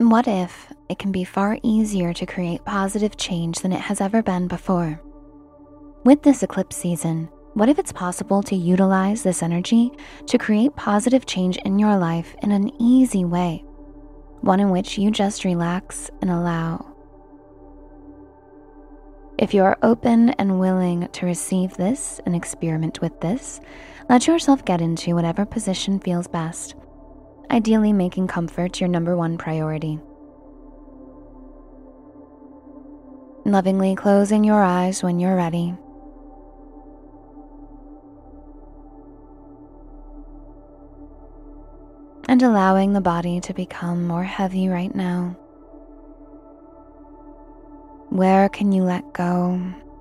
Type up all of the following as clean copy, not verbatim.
What if it can be far easier to create positive change than it has ever been before? With this eclipse season, what if it's possible to utilize this energy to create positive change in your life in an easy way? One in which you just relax and allow. If you are open and willing to receive this and experiment with this, let yourself get into whatever position feels best, ideally making comfort your number one priority. Lovingly closing your eyes when you're ready. And allowing the body to become more heavy right now. Where can you let go?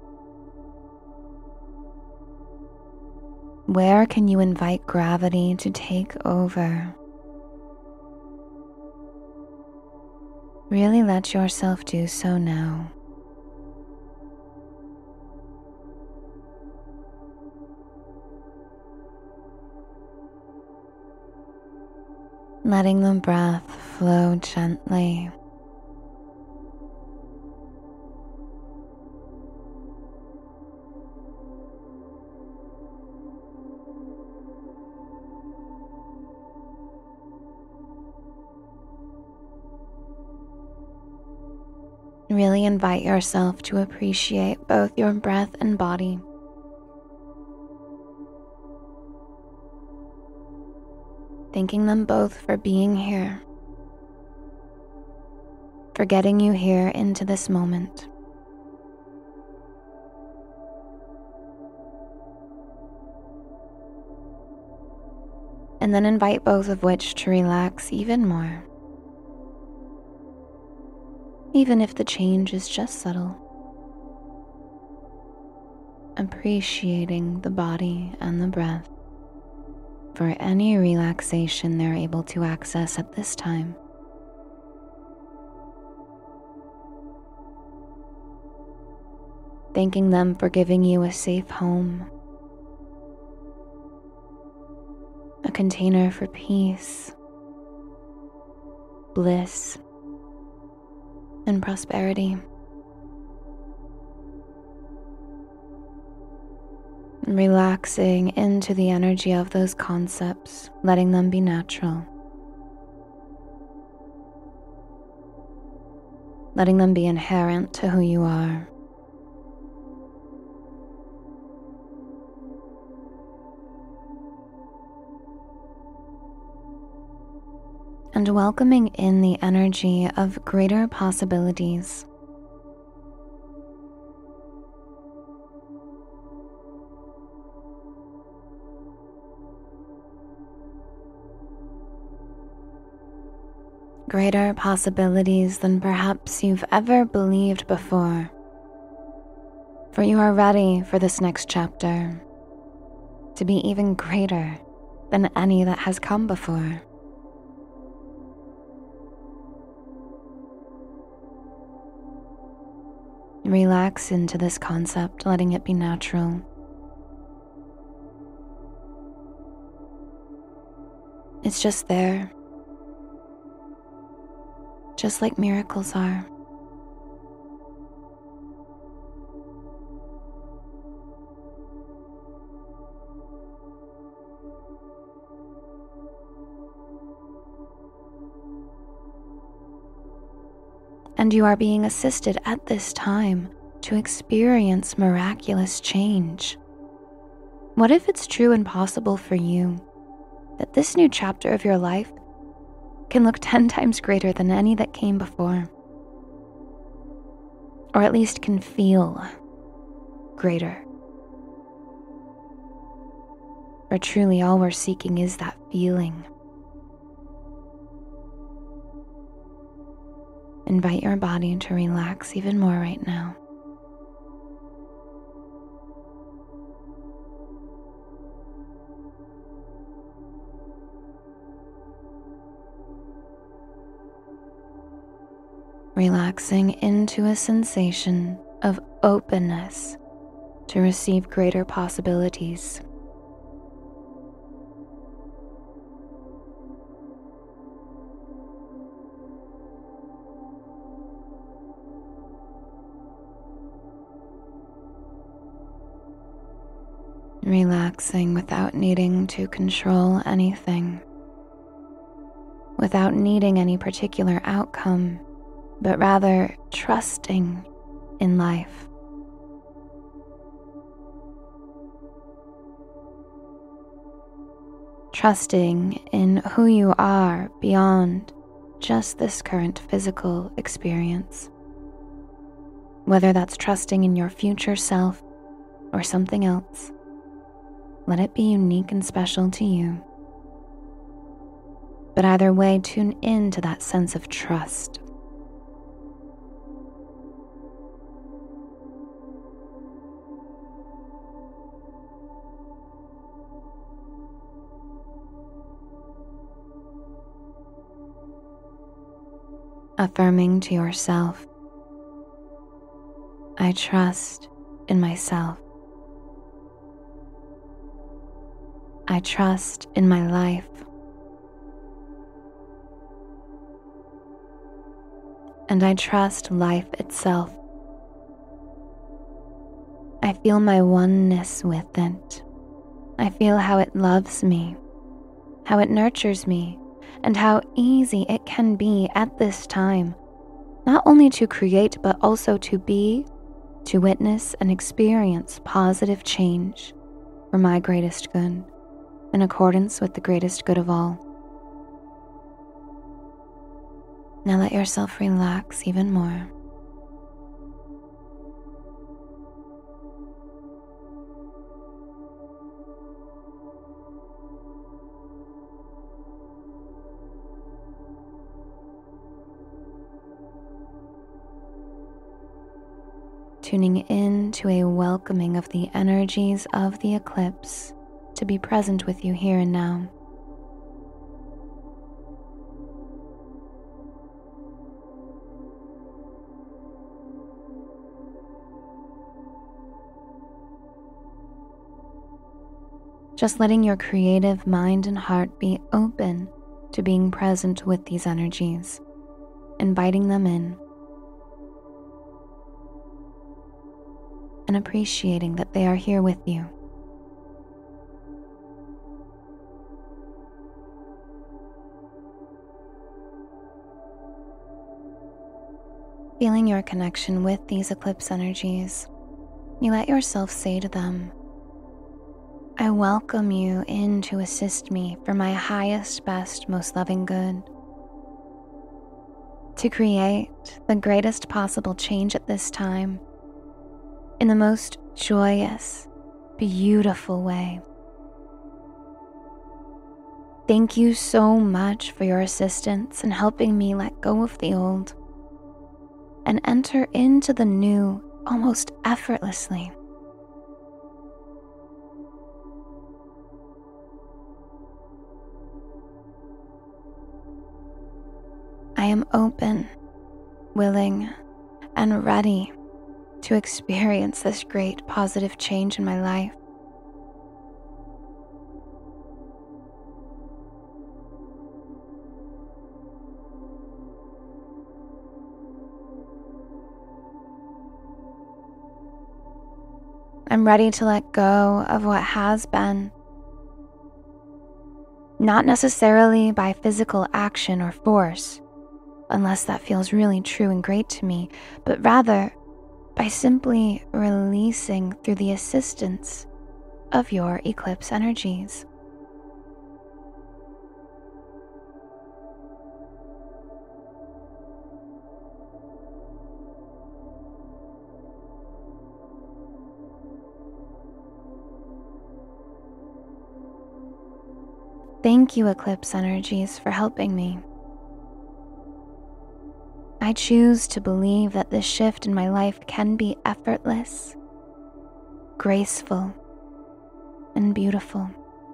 Where can you invite gravity to take over? Really let yourself do so now. Letting the breath flow gently. Really invite yourself to appreciate both your breath and body. Thanking them both for being here, for getting you here into this moment. And then invite both of which to relax even more, even if the change is just subtle. Appreciating the body and the breath for any relaxation they're able to access at this time. Thanking them for giving you a safe home, a container for peace, bliss, and prosperity. Relaxing into the energy of those concepts, letting them be natural. Letting them be inherent to who you are. And welcoming in the energy of greater possibilities. Greater possibilities than perhaps you've ever believed before. For you are ready for this next chapter to be even greater than any that has come before. Relax into this concept, letting it be natural. It's just there, just like miracles are. And you are being assisted at this time to experience miraculous change. What if it's true and possible for you that this new chapter of your life can look 10 times greater than any that came before? Or at least can feel greater. For truly all we're seeking is that feeling. Invite your body to relax even more right now. Relaxing into a sensation of openness to receive greater possibilities. Relaxing without needing to control anything, without needing any particular outcome, but rather trusting in life. Trusting in who you are beyond just this current physical experience. Whether that's trusting in your future self or something else, let it be unique and special to you. But either way, tune in to that sense of trust. Affirming to yourself, I trust in myself. I trust in my life. And I trust life itself. I feel my oneness with it. I feel how it loves me, how it nurtures me, and how easy it can be at this time, not only to create, but also to be, to witness and experience positive change for my greatest good, in accordance with the greatest good of all. Now let yourself relax even more. Tuning in to a welcoming of the energies of the eclipse to be present with you here and now. Just letting your creative mind and heart be open to being present with these energies, inviting them in, and appreciating that they are here with you. Feeling your connection with these eclipse energies, you let yourself say to them, I welcome you in to assist me for my highest, best, most loving good, to create the greatest possible change at this time in the most joyous, beautiful way. Thank you so much for your assistance in helping me let go of the old and enter into the new almost effortlessly. I am open, willing, and ready to experience this great positive change in my life. I'm ready to let go of what has been, not necessarily by physical action or force, unless that feels really true and great to me, but rather by simply releasing through the assistance of your eclipse energies. Thank you, eclipse energies, for helping me. I choose to believe that this shift in my life can be effortless, graceful, and beautiful.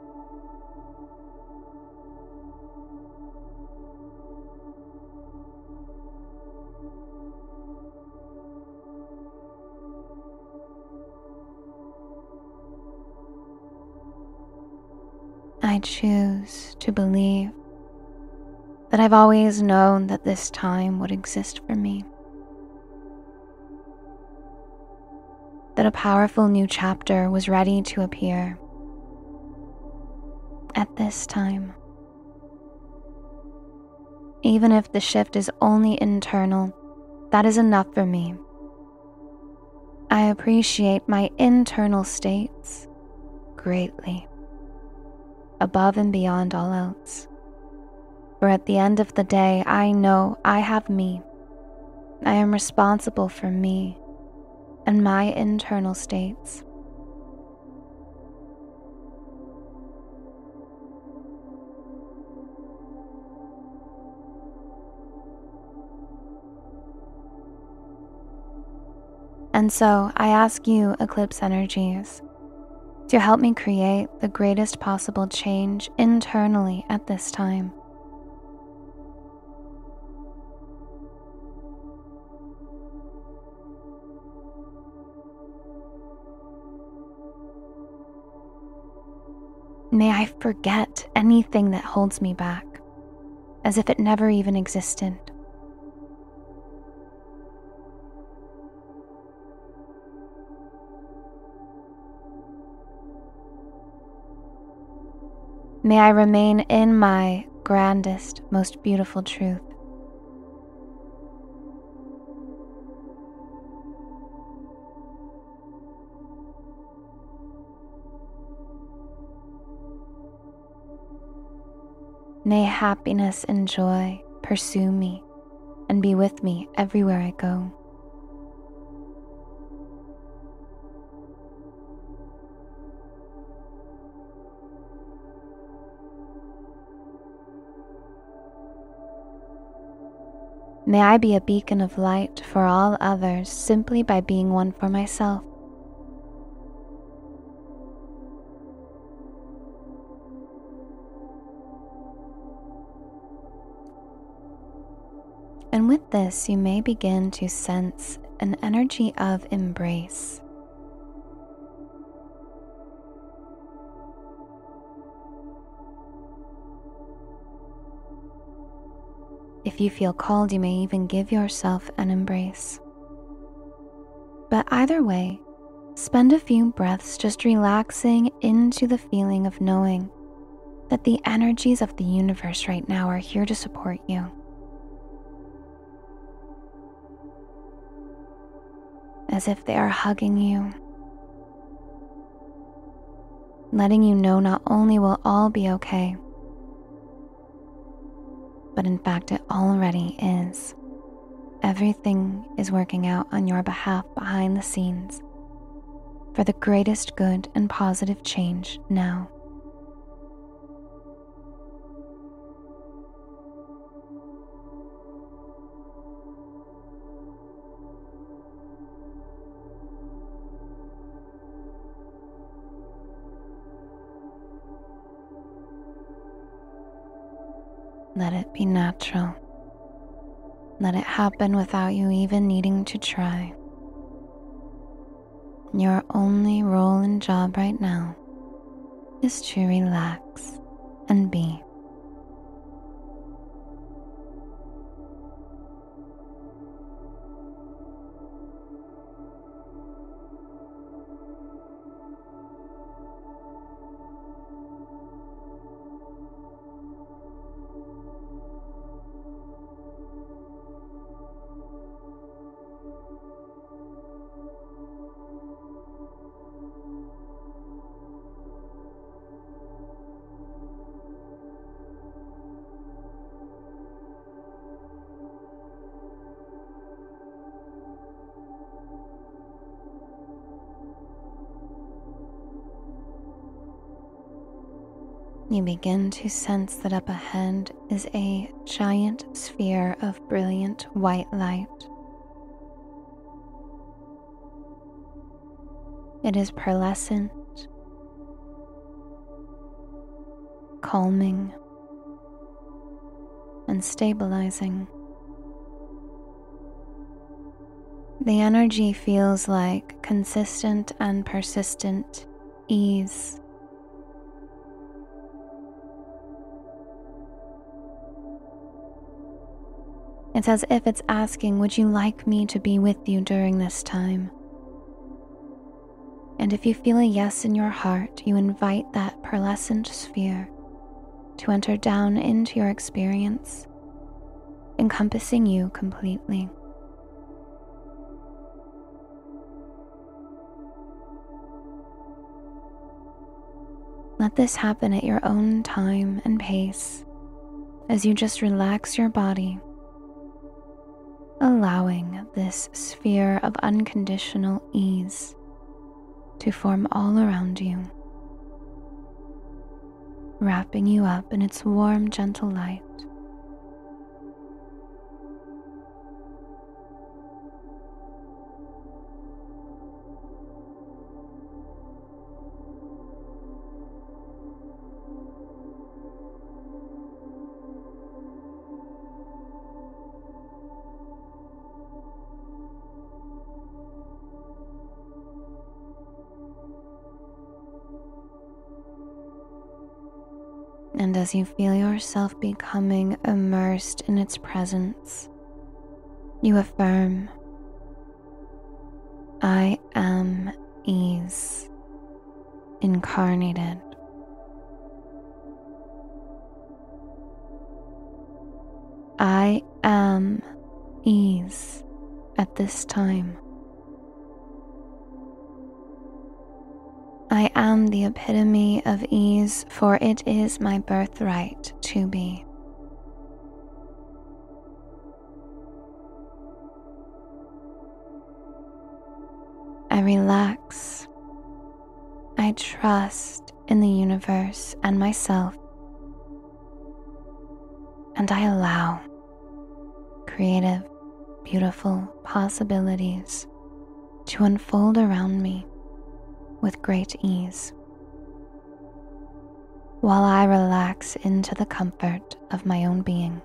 I choose to believe that I've always known that this time would exist for me. That a powerful new chapter was ready to appear. at this time. Even if the shift is only internal, that is enough for me. I appreciate my internal states greatly, above and beyond all else. For at the end of the day, I know I have me. I am responsible for me and my internal states. And so I ask you, Eclipse energies, to help me create the greatest possible change internally at this time. May I forget anything that holds me back, as if it never even existed. May I remain in my grandest, most beautiful truth. May happiness and joy pursue me and be with me everywhere I go. May I be a beacon of light for all others simply by being one for myself. And with this, you may begin to sense an energy of embrace. If you feel called, you may even give yourself an embrace. But either way, spend a few breaths just relaxing into the feeling of knowing that the energies of the universe right now are here to support you. As if they are hugging you, letting you know not only will all be okay, but in fact it already is. Everything is working out on your behalf behind the scenes for the greatest good and positive change now. Let it be natural. Let it happen without you even needing to try. Your only role and job right now is to relax and be. You begin to sense that up ahead is a giant sphere of brilliant white light. It is pearlescent, calming, and stabilizing. The energy feels like consistent and persistent ease. It's as if it's asking, would you like me to be with you during this time? And if you feel a yes in your heart, you invite that pearlescent sphere to enter down into your experience, encompassing you completely. Let this happen at your own time and pace as you just relax your body, allowing this sphere of unconditional ease to form all around you, wrapping you up in its warm, gentle light. And as you feel yourself becoming immersed in its presence, you affirm, I am ease, incarnated. I am ease at this time. I am the epitome of ease, for it is my birthright to be. I relax. I trust in the universe and myself, and I allow creative, beautiful possibilities to unfold around me with great ease, while I relax into the comfort of my own being.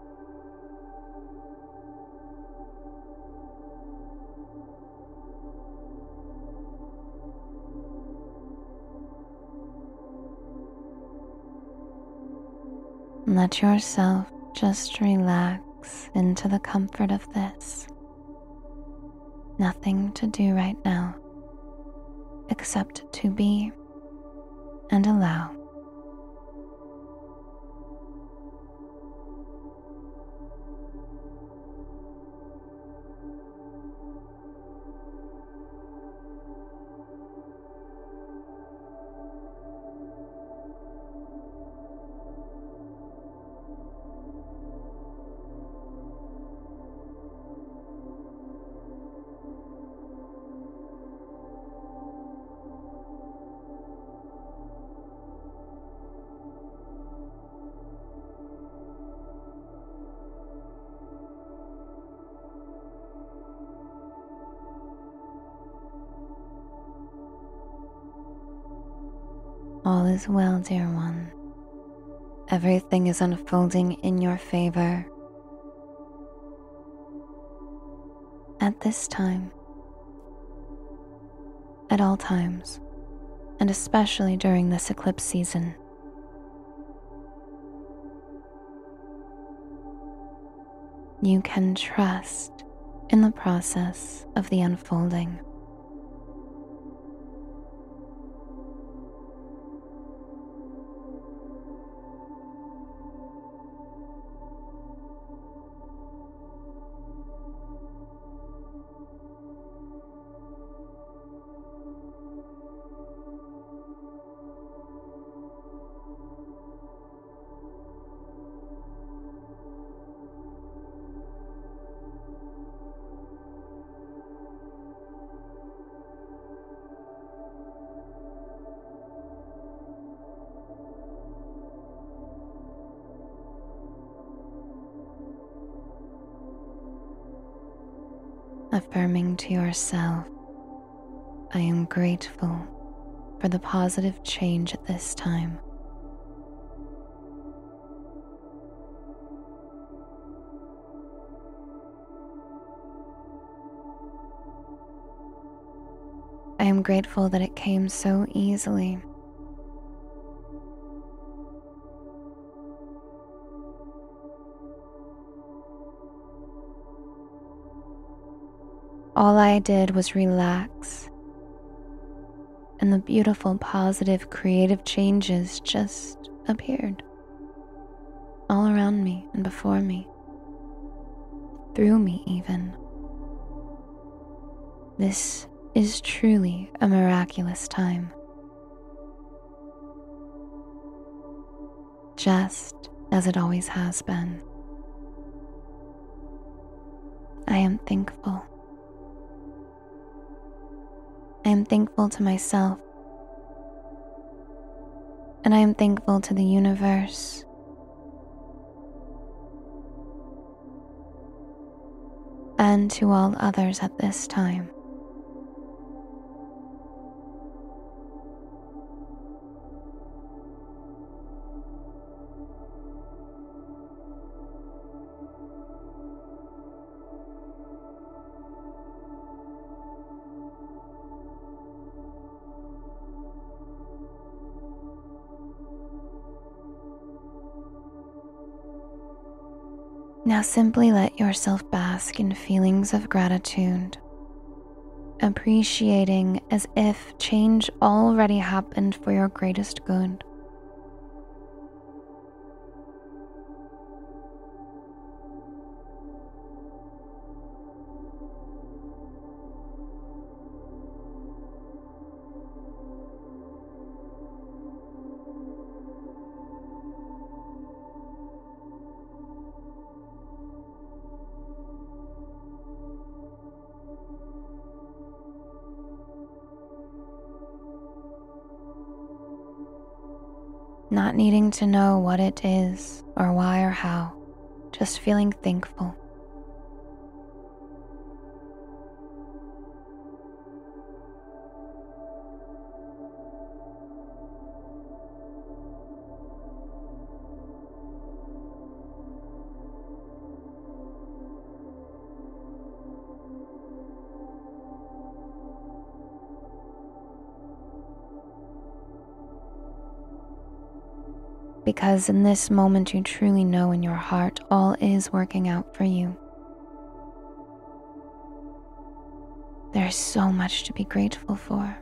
Let yourself just relax into the comfort of this. Nothing to do right now except to be and allow. All is well, dear one. Everything is unfolding in your favor. At this time, at all times, and especially during this eclipse season, you can trust in the process of the unfolding. Affirming to yourself, I am grateful for the positive change at this time. I am grateful that it came so easily. All I did was relax, and the beautiful, positive, creative changes just appeared. before me, through me even. This is truly a miraculous time. Just as it always has been. I am thankful. I am thankful to myself, and I am thankful to the universe, and to all others at this time. Now simply let yourself bask in feelings of gratitude, appreciating as if change already happened for your greatest good. Not needing to know what it is or why or how, just feeling thankful. Because in this moment you truly know in your heart all is working out for you. There's so much to be grateful for.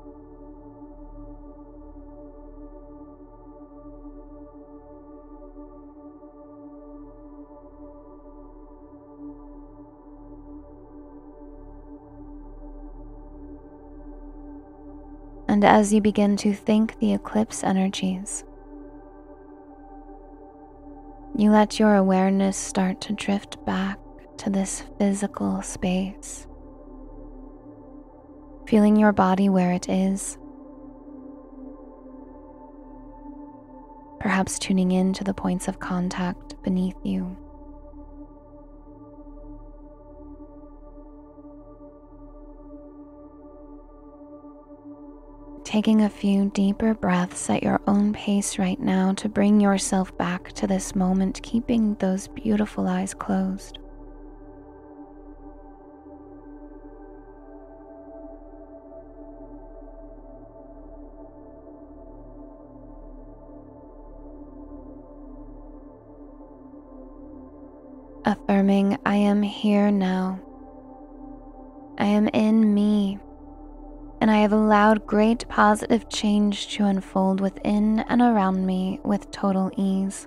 And as you begin to thank the eclipse energies, you let your awareness start to drift back to this physical space, feeling your body where it is, perhaps tuning in to the points of contact beneath you. Taking a few deeper breaths at your own pace right now to bring yourself back to this moment, keeping those beautiful eyes closed. Affirming, I am here now. I am in me. And I have allowed great positive change to unfold within and around me with total ease.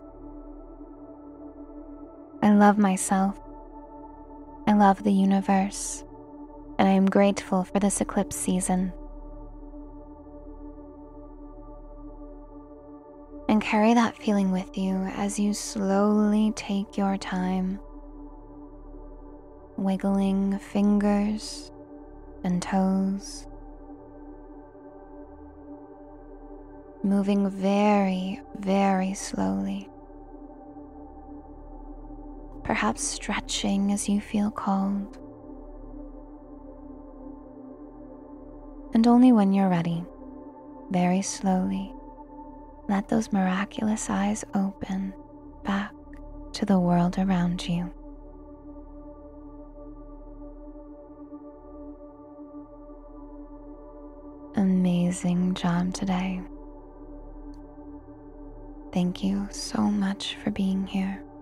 I love myself. I love the universe. And I am grateful for this eclipse season. And carry that feeling with you as you slowly take your time, wiggling fingers and toes, moving very, very slowly, perhaps stretching as you feel called. And only when you're ready, very slowly, let those miraculous eyes open back to the world around you. Amazing job today. Thank you so much for being here.